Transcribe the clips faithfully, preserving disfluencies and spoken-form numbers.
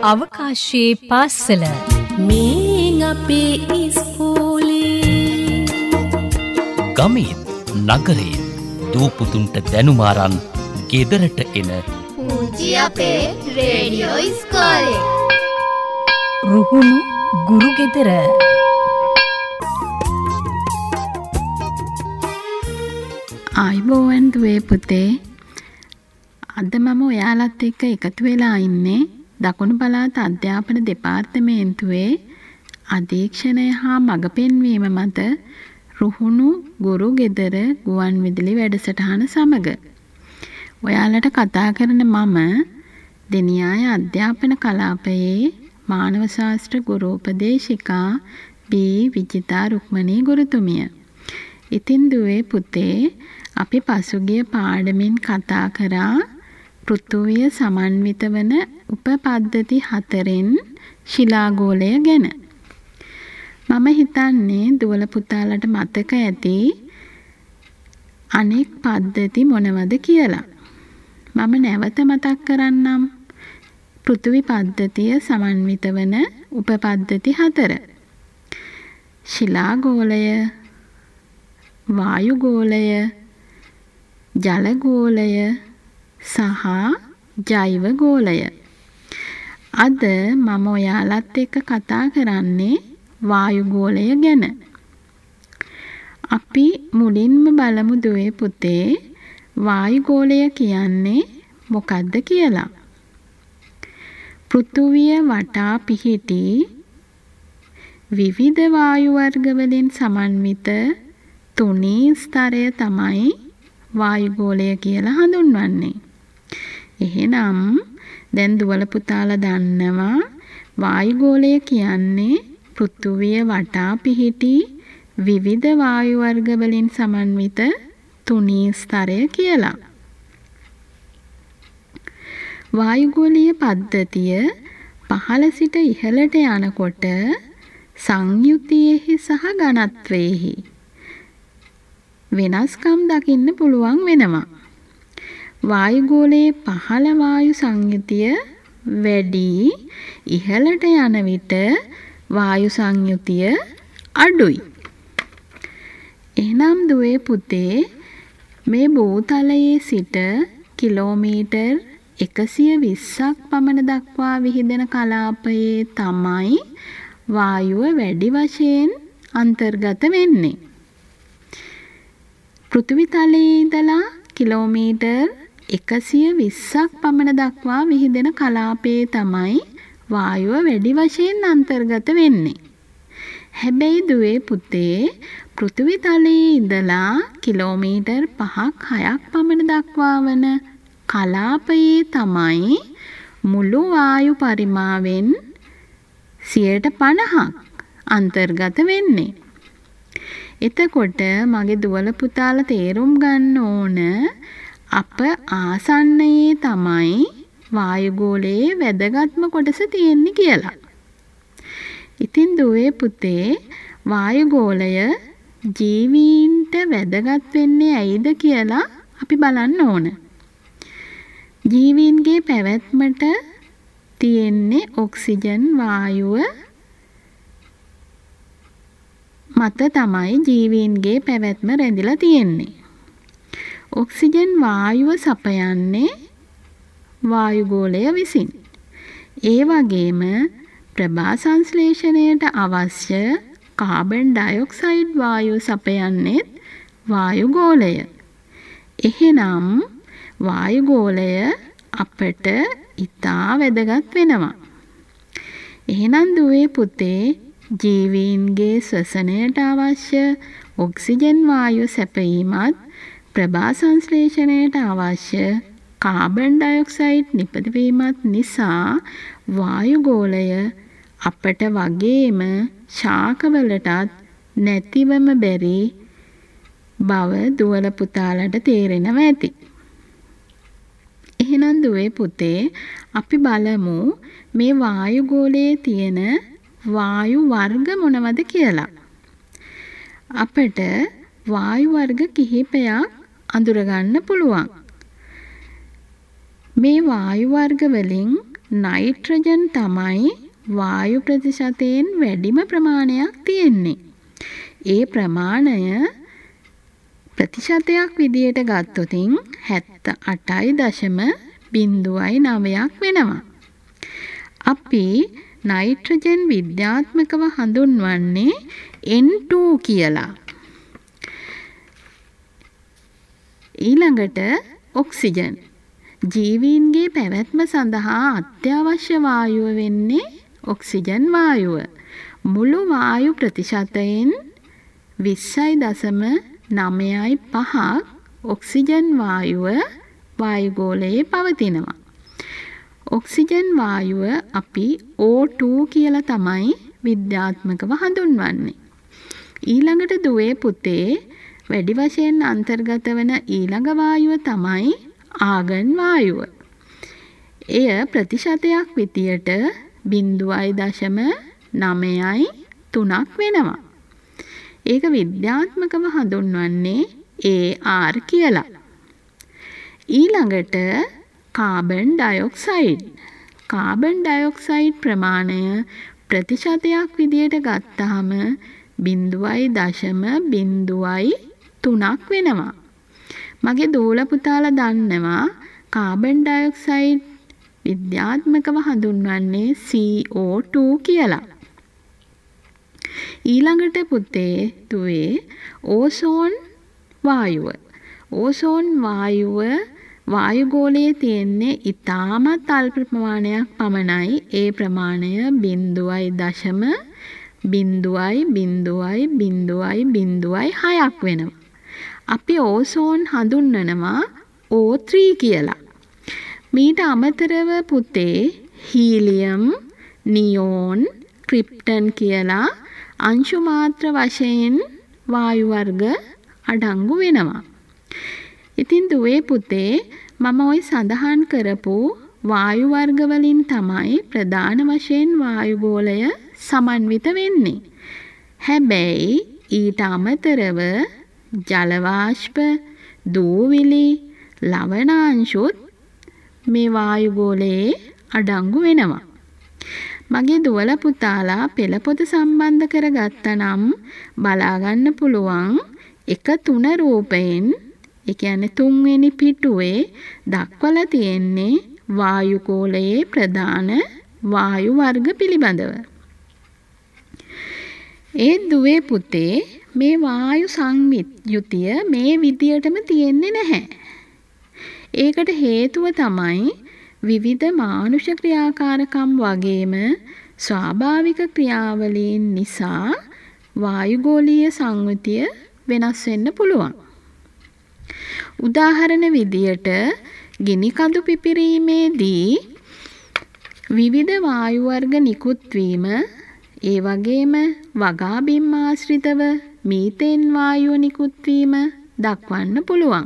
අවකාශයේ පාසල මේ අපේ ඉස්කෝලේ ගමේ නගරේ දූපුතුන්ට දැනුමාරන් ගෙදරට එන පුංචි අපේ රේඩියෝ ඉස්කෝලේ රුහුණු ගුරු ගෙදර ආයිබෝවන් දුවේ පුතේ අද මම ඔයාලත් එක්ක එකතු වෙලා ඉන්නේ දකුණු පළාත අධ්‍යාපන දෙපාර්තමේන්තුවේ අධීක්ෂණය හා මඟ පෙන්වීම මත රුහුණු ගුරු ගෙදර ගුවන් විදුලි වැඩසටහන සමග ඔයාලට කතා කරන මම දෙනියාය අධ්‍යාපන කලාපයේ මානව ශාස්ත්‍ර ගුරු උපදේශිකා බී විජිතා රුක්මනී ගුරුතුමිය. ඉතින් දුවේ පුතේ අපි පසුගිය පාඩමින් කතා කරා පෘථුවිය සමන්විත වන උපපද්ධති හතරෙන් ශිලාගෝලය ගැන. මම හිතන්නේ දුවල පුතාලට මතක ඇති අනෙක් පද්ධති මොනවද කියලා. මම නැවත මතක් කරන්නම් පෘථුවි පද්ධතිය සමන්විත වන උපපද්ධති හතර. ශිලාගෝලය, වායුගෝලය, ජලගෝලය සහ ජෛව ගෝලය. අද මම ඔයාලත් එක්ක කතා කරන්නේ වායුගෝලය ගැන. අපි මුලින්ම බලමු දුවේ පුතේ වායුගෝලය කියන්නේ මොකක්ද කියලා. පෘථුවිය වටා පිහිටි විවිධ වායු වර්ග වලින් සමන්විත තුනී ස්තරය තමයි වායුගෝලය කියලා හඳුන්වන්නේ. එහෙනම් දැන් දුවල පුතාලා දන්නවා වායුගෝලය කියන්නේ පෘථුවිය වටා පිහිටි විවිධ වායු වර්ග වලින් සමන්විත තුනී ස්තරය කියලා. වායුගෝලීය පද්ධතිය පහළ සිට ඉහළට යනකොට සංයුතියෙහි සහ ඝනත්වයේහි වෙනස්කම් දකින්න පුළුවන් වෙනවා. වායුගෝලයේ පහළ වායු සංයුතිය වැඩි, ඉහළට යන විට වායු සංයුතිය අඩුයි. එහෙනම් දුවේ පුතේ මේ භූතලයේ සිට කිලෝමීටර් එකසිය විස්සක් පමණ දක්වා විහිදෙන කලාපයේ තමයි වායුව වැඩි වශයෙන් අන්තර්ගත වෙන්නේ. පෘථිවි තලයේ ඉඳලා කිලෝමීටර් එකසිය විස්සක් පමණ දක්වා විහිදෙන කලාපයේ තමයි වායුව වැඩි වශයෙන් අන්තර්ගත වෙන්නේ. හැබැයි දුවේ පුතේ පෘථිවි තලයේ ඉඳලා කිලෝමීටර් පහක් හයක් පමණ දක්වා වන කලාපයේ තමයි මුළු වායු පරිමාවෙන් සියයට පනහක් අන්තර්ගත වෙන්නේ. එතකොට මගේ දුවල පුතාලා තේරුම් ගන්න ඕන අප ආසන්නයේ තමයි වායුගෝලයේ වැදගත්ම කොටස තියෙන්නේ කියලා. ඉතින් දුවේ පුතේ වායුගෝලය ජීවීන්ට වැදගත් වෙන්නේ ඇයිද කියලා අපි බලන්න ඕන. ජීවීන්ගේ පැවැත්මට තියෙන්නේ ඔක්සිජන් වායුව මත තමයි ජීවීන්ගේ පැවැත්ම රැඳිලා තියෙන්නේ. ඔක්සිජන් වායුව සපයන්නේ වායුගෝලය විසින්. ඒ වගේම ප්‍රභා සංශ්ලේෂණයට අවශ්‍ය කාබන් ඩයොක්සයිඩ් වායුව සපයන්නේ වායුගෝලය. එහෙනම් වායුගෝලය අපට ඉතා වැදගත් වෙනවා. එහෙනම් දුවේ පුතේ ජීවීන්ගේ ශ්වසනයට අවශ්‍ය ඔක්සිජන් වායුව සැපයීමත් ප්‍රභා සංශ්ලේෂණයට අවශ්‍ය කාබන් ඩයොක්සයිඩ් නිපදවීමත් නිසා වායුගෝලය අපට වගේම ශාකවලටත් නැතිවම බැරි බව දුවල පුතාලට තේරෙනවා ඇති. එහෙනම් දුවේ පුතේ අපි බලමු මේ වායුගෝලයේ තියෙන වායු වර්ග මොනවද කියලා. අපට වායු වර්ග කිහිපයක් අඳුරගන්න පුළුවන්. මේ වායු වර්ග වලින් නයිට්‍රජන් තමයි වායු ප්‍රතිශතයෙන් වැඩිම ප්‍රමාණයක් තියෙන්නේ. ඒ ප්‍රමාණය ප්‍රතිශතයක් විදියට ගත්තොතින් හැත්ත අටයි දශම බිංදුවයි නවයක් වෙනවා. අපි නයිට්‍රජන් විද්‍යාත්මකව හඳුන්වන්නේ එන් ටූ කියලා. ඊළඟට ඔක්සිජන්. ජීවීන්ගේ පැවැත්ම සඳහා අත්‍යවශ්‍ය වායුව වෙන්නේ ඔක්සිජන් වායුව. මුළු වායු ප්‍රතිශතයෙන් විස්සයි දශම නවයයි පහක් ඔක්සිජන් වායුව වායුගෝලයේ පවතිනවා. ඔක්සිජන් වායුව අපි ඕ ටූ කියලා තමයි විද්‍යාත්මකව හඳුන්වන්නේ. ඊළඟට දුවේ පුතේ වැඩි වශයෙන් අන්තර්ගත වන ඊළඟ වායුව තමයි ආගන් වායුව. එය ප්‍රතිශතයක් විදියට බිංදුවයි දශම නවයයි තුනක් වෙනවා. ඒක විද්‍යාත්මකව හඳුන්වන්නේ ඒ ආර් කියලා. ඊළඟට කාබන් ඩයොක්සයිඩ්. කාබන් ඩයොක්සයිඩ් ප්‍රමාණය ප්‍රතිශතයක් විදියට ගත්තාම බිංදුවයි දශම බිංදුවයි තුනක් වෙනවා. මගේ දූල පුතාලා දන්නවා කාබන් ඩයොක්සයිඩ් විද්‍යාත්මකව හඳුන්වන්නේ සී ඕ ටූ කියලා. ඊළඟට පුතේ දුවේ ඕසෝන් වායුව. ඕසෝන් වායුව වායුගෝලයේ තියෙන්නේ ඉතාමත් අල්ප ප්‍රමාණයක් පමණයි. ඒ ප්‍රමාණය බිංදුවයි දශම බිංදුවයි බිංදුවයි බිංදුවයි බිංදුවයි හයක් වෙනවා. අපි ඕසෝන් හඳුන්වනවා ඕ ත්‍රී කියලා. මීට අමතරව පුතේ හීලියම්, නියෝන්, ක්‍රිප්ටන් කියලා අංශු මාත්‍ර වශයෙන් වායු වර්ග අඩංගු වෙනවා. ඉතින් දුවේ පුතේ මම ওই සඳහන් කරපු වායු වර්ග වලින් තමයි ප්‍රධාන වශයෙන් වායුගෝලය සමන්විත වෙන්නේ. හැබැයි ඊට අමතරව ජල වාෂ්ප, දූවිලි, ලවණාංශුත් මේ වායුගෝලයේ අඩංගු වෙනවා. මගේ දුවල පුතාලා පෙළ පොත සම්බන්ධ කරගත්තා නම් බලා ගන්න පුළුවන් එක තුන රූපයෙන්, ඒ කියන්නේ තුන්වෙනි පිටුවේ දක්වලා තියෙන්නේ වායුගෝලයේ ප්‍රධාන වායු වර්ග පිළිබඳව. ඒ දුවේ පුතේ මේ වායු සංයුතිය මේ විදියටම තියෙන්නේ නැහැ. ඒකට හේතුව තමයි විවිධ මානුෂ ක්‍රියාකාරකම් වගේම ස්වාභාවික ක්‍රියාවලීන් නිසා වායුගෝලීය සංයුතිය වෙනස් වෙන්න පුළුවන්. උදාහරණ විදියට ගිනි කඳු පිපිරීමේදී විවිධ වායු වර්ග නිකුත් වීම, ඒ වගේම වගා බිම් ආශ්‍රිතව මීතේන් වායුව නිකුත් වීම දක්වන්න පුළුවන්.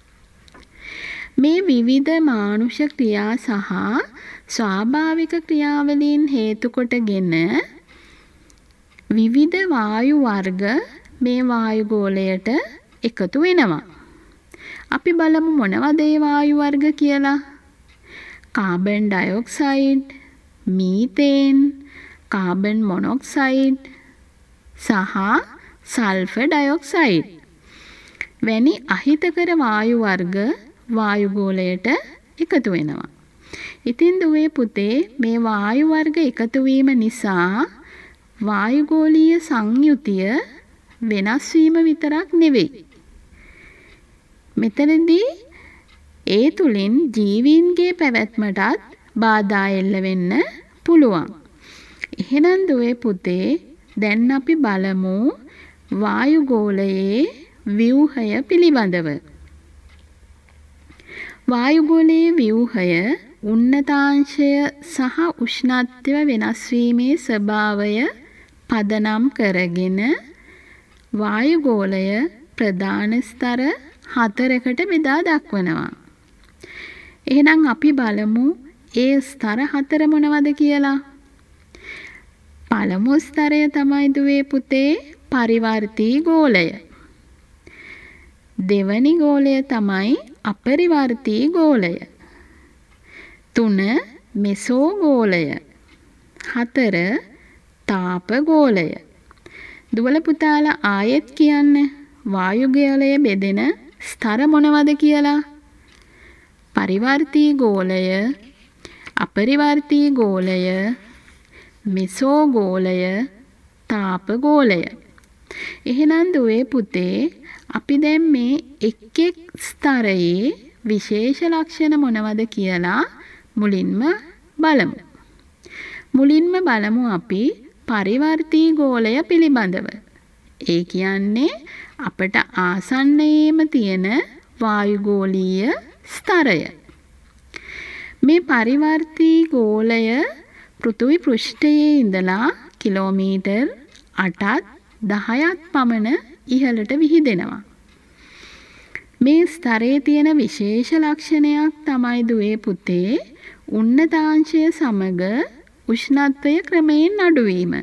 මේ විවිධ මානුෂ ක්‍රියා සහ ස්වාභාවික ක්‍රියාවලීන් හේතු කොටගෙන විවිධ වායු වර්ග මේ වායුගෝලයට එකතු වෙනවා. අපි බලමු මොනවද ඒ වායු වර්ග කියලා. Carbon dioxide, methane, carbon monoxide සහ සල්ෆර් ඩයොක්සයිඩ් වැනි අහිතකර වායු වර්ග වායුගෝලයට එකතු වෙනවා. ඉතින් දුවේ පුතේ මේ වායු වර්ග එකතු වීම නිසා වායුගෝලීය සංයුතිය වෙනස් වීම විතරක් නෙවෙයි. මෙතනදී ඒ තුලින් ජීවීන්ගේ පැවැත්මටත් බාධා එල්ල වෙන්න පුළුවන්. එහෙනම් දුවේ පුතේ දැන් අපි බලමු වායුගෝලයේ ව්‍යුහය පිළිබඳව. වායුගෝලයේ ව්‍යුහය උන්නතාංශය සහ උෂ්ණත්වය වෙනස් වීමේ ස්වභාවය පදනම් කරගෙන වායුගෝලය ප්‍රධාන ස්තර හතරකට බෙදා දක්වනවා. එහෙනම් අපි බලමු ඒ ස්තර හතර මොනවද කියලා. පළමු ස්තරය තමයි දුවේ පුතේ පරිවර්තී ගෝලය. දෙවනි ගෝලය තමයි අපරිවර්තී ගෝලය. තුන මෙසෝගෝලය. හතර තාපගෝලය. දුවල පුතාලා ආයෙත් කියන්න වායුගෝලය බෙදෙන ස්තර මොනවද කියලා. පරිවර්තී ගෝලය, අපරිවර්තී ගෝලය, මෙසෝගෝලය, තාපගෝලය. එහෙනම් දුවේ පුතේ අපි දැන් මේ එක් එක් ස්තරයේ විශේෂ ලක්ෂණ මොනවද කියලා මුලින්ම බලමු. මුලින්ම බලමු අපි පරිවර්තී ගෝලය පිළිබඳව. ඒ කියන්නේ අපට ආසන්නයේම තියෙන වායුගෝලීය ස්තරය. මේ පරිවර්තී ගෝලය පෘථිවි පෘෂ්ඨයේ ඉඳලා කිලෝමීටර් අටත් දහයත් පමණ ඉහළට විහිදෙනවා. මේ ස්තරයේ තියෙන විශේෂ ලක්ෂණයක් තමයි දුවේ පුතේ උන්නතාංශය සමග උෂ්ණත්වය ක්‍රමයෙන් අඩුවීම.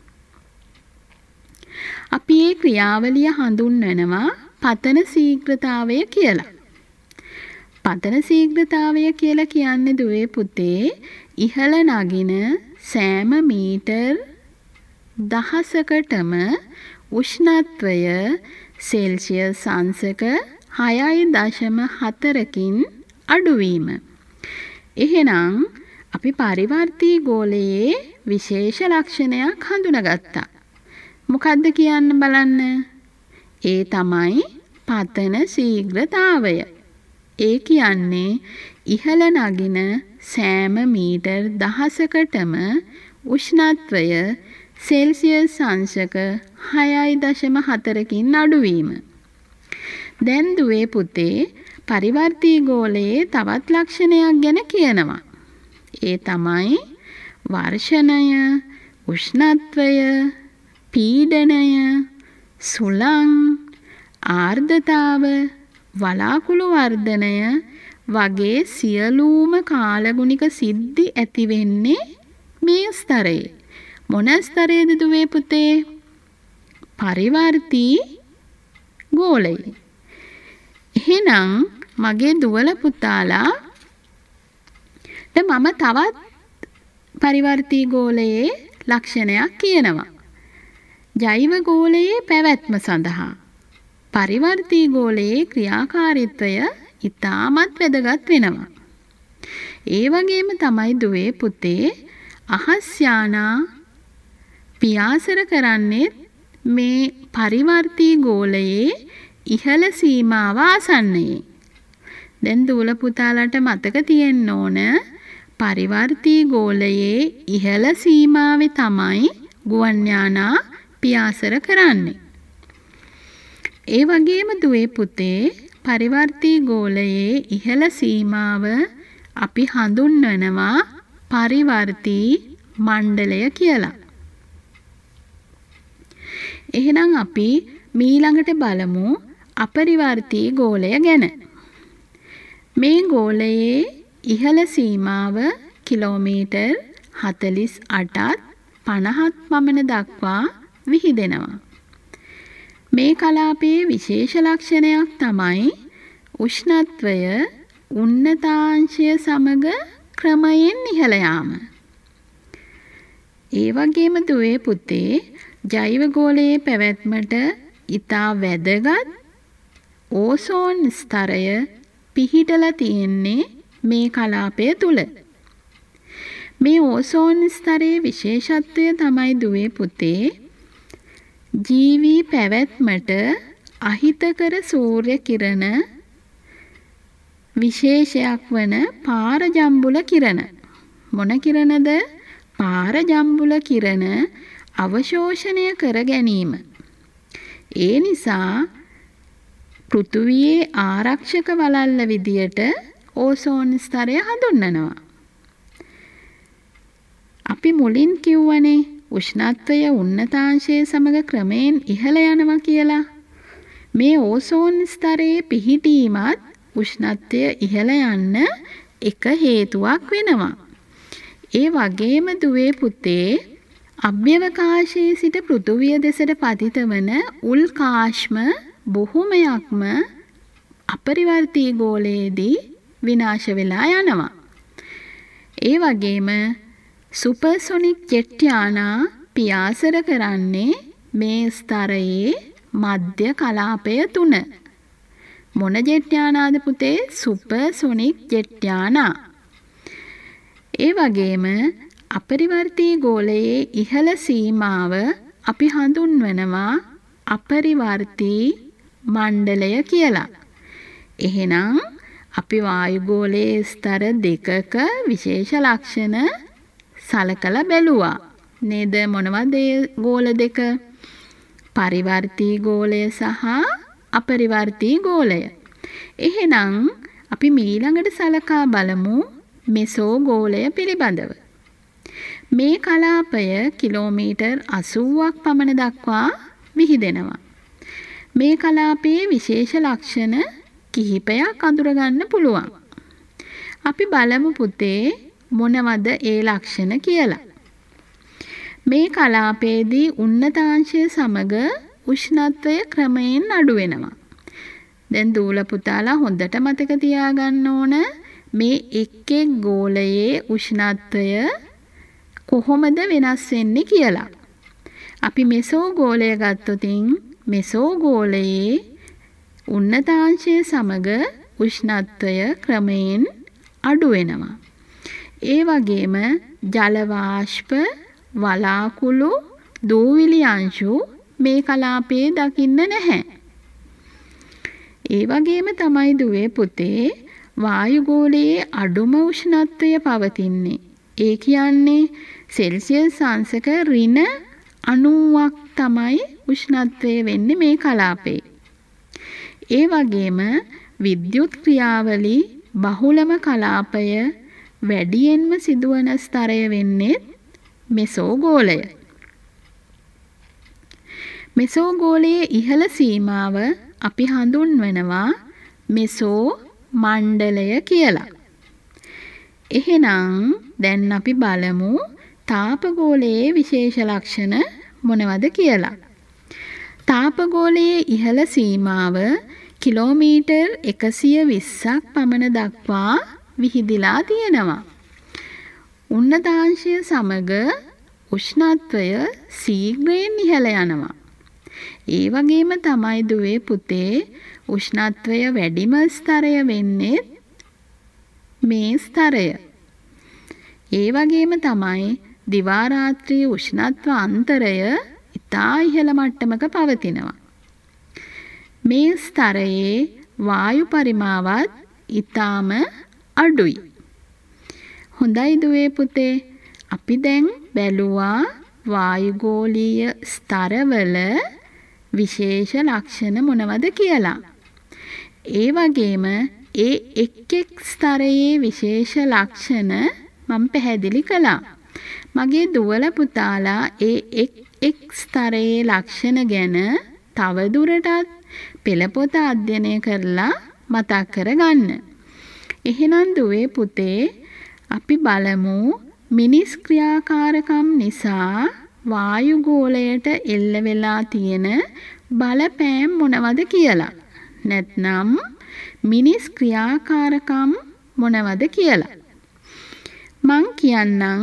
අපි මේ ක්‍රියාවලිය හඳුන්වනවා පතන ශීඝ්‍රතාවය කියලා. පතන ශීඝ්‍රතාවය කියලා කියන්නේ දුවේ පුතේ ඉහළ නගින සෑම මීටර් දහසකටම උෂ්ණත්වය සෙල්සියස් අංශක හයයි දශම හතරකින් අඩුවීම. එහෙනම් අපි පරිවර්තී ගෝලයේ විශේෂ ලක්ෂණයක් හඳුනාගත්තා. මොකද්ද කියන්න බලන්න. ඒ තමයි පතන ශීඝ්‍රතාවය. ඒ කියන්නේ ඉහළ නගින සෑම මීටර් දහසකටම උෂ්ණත්වය සෙල්සියස් අංශක හයයි දශම හතරකින් අඩුවීම. දැන් දුවේ පුතේ පරිවර්තී ගෝලයේ තවත් ලක්ෂණයක් ගැන කියනවා. ඒ තමයි වර්ෂණය, උෂ්ණත්වය, පීඩනය, සුළං, ආර්ද්‍රතාව, වලාකුළු වර්ධනය වගේ සියලුම කාලගුණික සිද්ධි ඇති වෙන්නේ මේ ස්තරයේ. මොන ස්තරයේද දුවේ පුතේ? පරිවර්තී ගෝලයේ. එහෙනම් මගේ දුවල පුතාලා මම තවත් පරිවර්තී ගෝලයේ ලක්ෂණයක් කියනවා. ජෛව ගෝලයේ පැවැත්ම සඳහා පරිවර්තී ගෝලයේ ක්‍රියාකාරීත්වය ඉතාමත් වැදගත් වෙනවා. ඒ වගේම තමයි දුවේ පුතේ අහස් යානා පියාසර කරන්නේ මේ පරිවර්තී ගෝලයේ ඉහළ සීමාව ආසන්නයේ. දැන් දුවල පුතාලට මතක තියෙන්න ඕන පරිවර්තී ගෝලයේ ඉහළ සීමාවේ තමයි ගුවන් යානා පියාසර කරන්නේ. ඒ වගේම දුවේ පුතේ පරිවර්තී ගෝලයේ ඉහළ සීමාව අපි හඳුන්වනවා පරිවර්තී මණ්ඩලය කියලා. එහෙනම් අපි මීළඟට බලමු අපරිවර්තී ගෝලය ගැන. මේ ගෝලයේ ඉහළ සීමාව කිලෝමීටර් හතළිස් අටත් පනහත් පමණ දක්වා විහිදෙනවා. මේ කලාපයේ විශේෂ ලක්ෂණයක් තමයි උෂ්ණත්වය උන්නතාංශය සමග ක්‍රමයෙන් ඉහළ යාම. ඒ වගේම දුවේ පුතේ ජෛව ගෝලයේ පැවැත්මට ඉතා වැදගත් ඕසෝන් ස්තරය පිහිටලා තියෙන්නේ මේ කලාපය තුල. මේ ඕසෝන් ස්තරයේ විශේෂත්වය තමයි දුවේ පුතේ ජීවී පැවැත්මට අහිතකර සූර්ය කිරණ විශේෂයක් වන පාරජම්බුල කිරණ. මොන කිරණද? පාරජම්බුල කිරණ අවශෝෂණය කර ගැනීම. ඒ නිසා පෘථුවියේ ආරක්ෂක වළල්ල විදියට ඕසෝන් ස්තරය හඳුන්වනවා. අපි මුලින් කිව්වනේ උෂ්ණත්වය උන්නතාංශය සමග ක්‍රමයෙන් ඉහළ යනවා කියලා. මේ ඕසෝන් ස්තරයේ පිහිටීමත් උෂ්ණත්වය ඉහළ යන්න එක හේතුවක් වෙනවා. ඒ වගේම දුවේ පුතේ අභ්‍යවකාශයේ සිට පෘථුවිය දෙසට පතිත වන උල්කාශ්ම බොහොමයක්ම අපරිවර්තී ගෝලයේදී විනාශ වෙලා යනවා. ඒ වගේම සුපර්සොනික් ජෙට් යානා පියාසර කරන්නේ මේ ස්තරයේ මධ්‍ය කලාපය තුන. මොන ජෙට් යානාද පුතේ? සුපර්සොනික් ජෙට් යානා. ඒ වගේම අපරිවර්තී ගෝලයේ ඉහළ සීමාව අපි හඳුන්වනවා අපරිවර්තී මණ්ඩලය කියලා. එහෙනම් අපි වායුගෝලයේ ස්තර දෙකක විශේෂ ලක්ෂණ සලකලා බැලුවා. නේද? මොනවද ඒ ගෝල දෙක? පරිවර්තී ගෝලය සහ අපරිවර්තී ගෝලය. එහෙනම් අපි ඊළඟට සලකා බලමු මෙසෝ ගෝලය පිළිබඳව. මේ කලාපය කිලෝමීටර් අසූවක් පමණ දක්වා විහිදෙනවා. මේ කලාපයේ විශේෂ ලක්ෂණ කිහිපයක් අඳුරගන්න පුළුවන්. අපි බලමු පුතේ මොනවද ඒ ලක්ෂණ කියලා. මේ කලාපයේදී උන්නතාංශය සමග උෂ්ණත්වය ක්‍රමයෙන් අඩු වෙනවා. දැන් දූල පුතාලා හොඳට මතක තියාගන්න ඕන මේ එක් එක් ගෝලයේ උෂ්ණත්වය කොහොමද වෙනස් වෙන්නේ කියලා. අපි මෙසෝ ගෝලය ගත්තොතින් මෙසෝ ගෝලයේ උන්නතාංශය සමග උෂ්ණත්වය ක්‍රමයෙන් අඩු වෙනවා. ඒ වගේම ජල වාෂ්ප, වලාකුළු, දූවිලි අංශු මේ කලාපයේ දකින්න නැහැ. ඒ වගේම තමයි දුවේ පුතේ වායුගෝලයේ අඩුම උෂ්ණත්වය පවතින්නේ. ඒ කියන්නේ සෙල්සියස් අංශක ඍණ අනූවක් තමයි උෂ්ණත්වය වෙන්නේ මේ කලාපේ. ඒ වගේම විද්‍යුත් ක්‍රියාවලි බහුලම කලාපය වැඩියෙන්ම සිදුවන ස්තරය වෙන්නේ මෙසෝ ගෝලය. මෙසෝ ගෝලයේ ඉහළ සීමාව අපි හඳුන්වනවා මෙසෝ මණ්ඩලය කියලා. එහෙනම් දැන් අපි බලමු තාපගෝලයේ විශේෂ ලක්ෂණ මොනවද කියලා. තාපගෝලයේ ඉහළ සීමාව කිලෝමීටර් එකසිය විස්සක් පමණ දක්වා විහිදිලා තියෙනවා. උන්නතාංශය සමග උෂ්ණත්වය සීඝ්‍රයෙන් ඉහළ යනවා. ඒ වගේම තමයි දුවේ පුතේ උෂ්ණත්වය වැඩිම ස්තරය වෙන්නේ මේ ස්තරය. ඒ වගේම තමයි දිවා රාත්‍රී උෂ්ණත්ව අන්තරය ඉතා ඉහළ මට්ටමක පවතිනවා. මේ ස්තරයේ වායු පරිමාවත් ඉතාම අඩුයි. හොඳයි දුවේ පුතේ අපි දැන් බැලුවා වායුගෝලීය ස්තරවල විශේෂ ලක්ෂණ මොනවද කියලා. ඒ වගේම ඒ එක් එක් ස්තරයේ විශේෂ ලක්ෂණ මම පැහැදිලි කළා. මගේ දුවල පුතාලා ඒ එක් එක් ස්තරයේ ලක්ෂණ ගැන තව දුරටත් පෙළපොත අධ්‍යයනය කරලා මතක් කරගන්න. එහෙනම් දුවේ පුතේ අපි බලමු මිනිස් ක්‍රියාකාරකම් නිසා වායුගෝලයට එල්ල වෙලා තියෙන බලපෑම් මොනවද කියලා. නැත්නම් මිනිස් ක්‍රියාකාරකම් මොනවද කියලා. මං කියන්නම්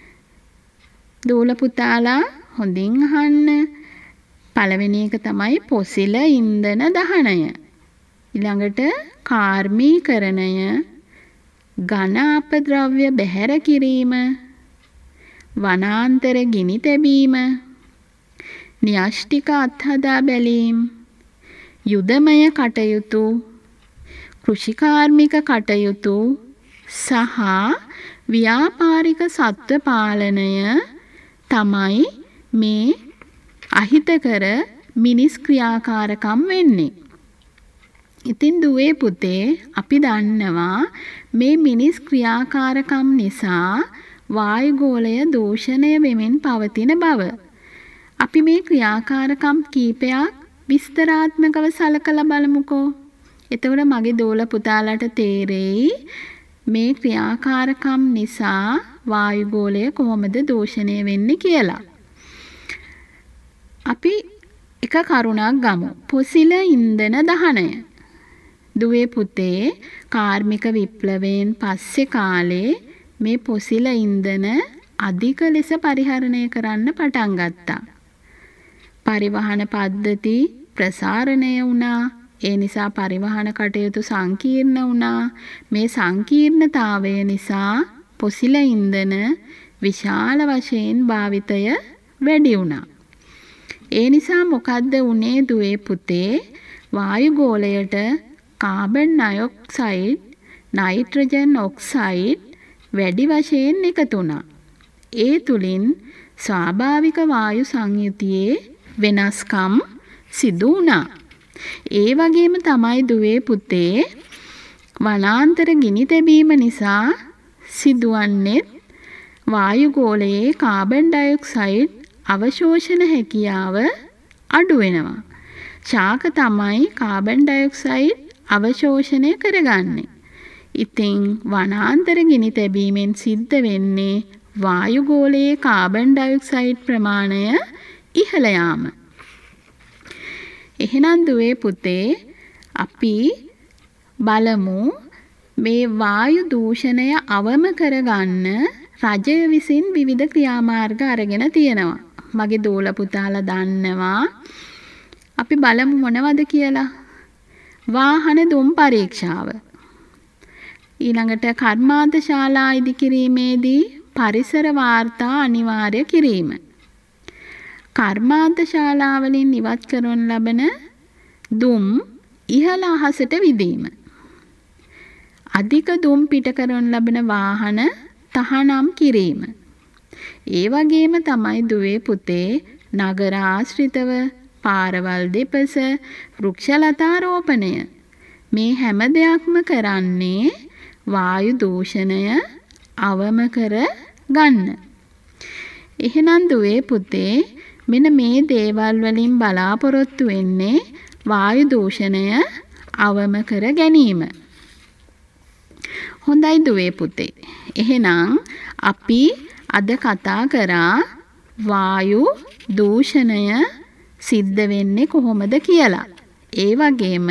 දූල පුතාලා හොඳින් අහන්න. පළවෙනි එක තමයි පොසිල ඉන්ධන දහනය. ඊළඟට කාර්මීකරණය, ඝන අපද්‍රව්‍ය බැහැර කිරීම, වනාන්තර ගිනි තැබීම, න්‍යෂ්ටික අත්හදා බැලීම්, යුදමය කටයුතු, කෘෂිකාර්මික කටයුතු සහ ව්‍යාපාරික සත්ව පාලනය තමයි මේ අහිතකර මිනිස් ක්‍රියාකාරකම් වෙන්නේ. ඉතින් දුවේ පුතේ අපි දන්නවා මේ මිනිස් ක්‍රියාකාරකම් නිසා වායුගෝලය දූෂණය වෙමින් පවතින බව. අපි මේ ක්‍රියාකාරකම් කීපයක් විස්තරාත්මකව සලකලා බලමුකෝ. එතකොට මගේ දෝල පුතාලට තේරෙයි මේ ක්‍රියාකාරකම් නිසා වායුගෝලය කොහොමද දූෂණය වෙන්නේ කියලා. අපි එක කරුණක් ගමු. පොසිල ඉන්ධන දහනය. දුවේ පුතේ කාර්මික විප්ලවයෙන් පස්සේ කාලේ මේ පොසිල ඉන්ධන අධික ලෙස පරිහරණය කරන්න පටන් ගත්තා. පරිවහන පද්ධති ප්‍රසාරණය වුණා. ඒ නිසා පරිවහන කටයුතු සංකීර්ණ වුණා. මේ සංකීර්ණතාවය නිසා පොසිල ඉන්ධන විශාල වශයෙන් භාවිතය වැඩි වුණා. ඒ නිසා මොකද්ද වුනේ දුවේ පුතේ? වායුගෝලයට කාබන් ඩයොක්සයිඩ්, නයිට්‍රජන් ඔක්සයිඩ් වැඩි වශයෙන් එකතු වුණා. ඒ තුලින් ස්වාභාවික වායු සංයුතියේ වෙනස්කම් සිදු වුණා. ඒ වගේම තමයි දුවේ පුතේ වනාන්තර ගිනි තැබීම නිසා සිදුවන්නේ වායුගෝලයේ කාබන් ඩයොක්සයිඩ් අවශෝෂණ හැකියාව අඩු වෙනවා. ශාක තමයි කාබන් ඩයොක්සයිඩ් අවශෝෂණය කරගන්නේ. ඉතින් වනාන්තර ගිනි තැබීමෙන් සිද්ධ වෙන්නේ වායුගෝලයේ කාබන් ඩයොක්සයිඩ් ප්‍රමාණය ඉහළ යාම. එහෙනම් දුවේ පුතේ අපි බලමු මේ වායු දූෂණය අවම කරගන්න රජය විසින් විවිධ ක්‍රියාමාර්ග අරගෙන තියෙනවා. මගේ දූල පුතාලා දන්නවා. අපි බලමු මොනවද කියලා. වාහන දුම් පරීක්ෂාව. ඊළඟට කර්මාන්ත ශාලා ඉදිකිරීමේදී පරිසර වාර්තා අනිවාර්ය කිරීම. කර්මාන්ත ශාලාවලින් ඉවත් කරන ලබන දුම් ඉහළ අහසට විදීම. අධික දුම් පිට කරන ලබන වාහන තහනම් කිරීම. ඒ වගේම තමයි දුවේ පුතේ නගර ආශ්‍රිතව පාරවල් දෙපස වෘක්ෂලතා රෝපණය. මේ හැම දෙයක්ම කරන්නේ වායු දූෂණය අවම කර ගන්න. එහෙනම් දුවේ පුතේ මෙන්න මේ දේවල් වලින් බලාපොරොත්තු වෙන්නේ වායු දූෂණය අවම කර ගැනීම. හොඳයි දුවේ පුතේ. එහෙනම් අපි අද කතා කරා වායු දූෂණය සිද්ධ වෙන්නේ කොහොමද කියලා. ඒ වගේම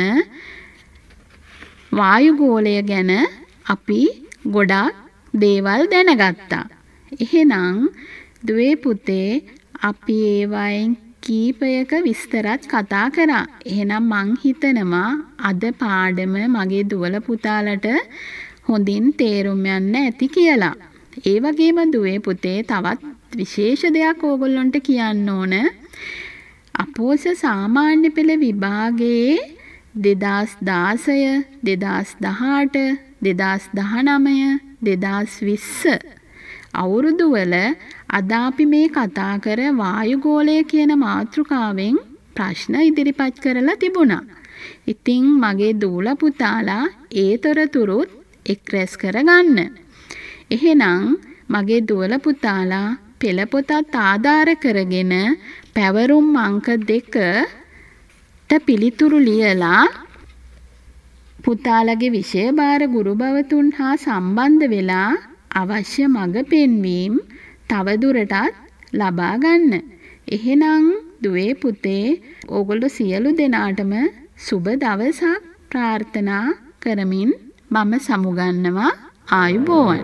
වායුගෝලය ගැන අපි ගොඩාක් දේවල් දැනගත්තා. එහෙනම් දුවේ පුතේ අපි ඒවයින් කීපයක විස්තරත් කතා කරා. එහෙනම් මං හිතනවා අද පාඩම මගේ දුවල පුතාලට හොඳින් තේරුම් යන්න ඇති කියලා. ඒ වගේම දුවේ පුතේ තවත් විශේෂ දෙයක් ඕගොල්ලන්ට කියන්න ඕන. අපෝස සාමාන්‍ය පෙළ විභාගයේ දෙදාස් දාසය, දෙදාස් දහඅට, දෙදාස් දහනවය, දෙදාස් විස්ස අවුරුදු වල අද අපි මේ කතා කර වායුගෝලය කියන මාතෘකාවෙන් ප්‍රශ්න ඉදිරිපත් කරලා තිබුණා. ඉතින් මගේ දූල පුතාලා ඒ තොරතුරුත් එක් රැස් කරගන්න. එහෙනම් මගේ දුවල පුතාලා පෙළ පොතත් ආධාර කරගෙන පැවරුම් අංක දෙකට පිළිතුරු ලියලා පුතාලගේ විෂය භාර ගුරු භවතුන් හා සම්බන්ධ වෙලා අවශ්‍ය මඟ පෙන්වීම් තවදුරටත් ලබා ගන්න. එහෙනම් දුවේ පුතේ ඕගොල්ලෝ සියලු දෙනාටම සුබ දවසක් ප්‍රාර්ථනා කරමින් මම සමුගන්නවා. ආයුබෝවන්.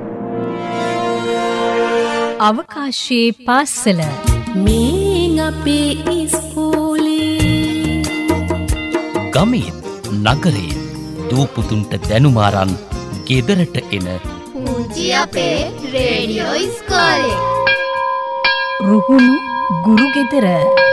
අවකාශයේ පාසල මේ අපේ ඉස්කෝලේ ගමේත් නගරේත් දූපුතුන්ට දැනුමාරන් ගෙදරට එන පුංචි අපේ රේඩියෝ ඉස්කෝලේ. රුහුණු ගුරු ගෙදර.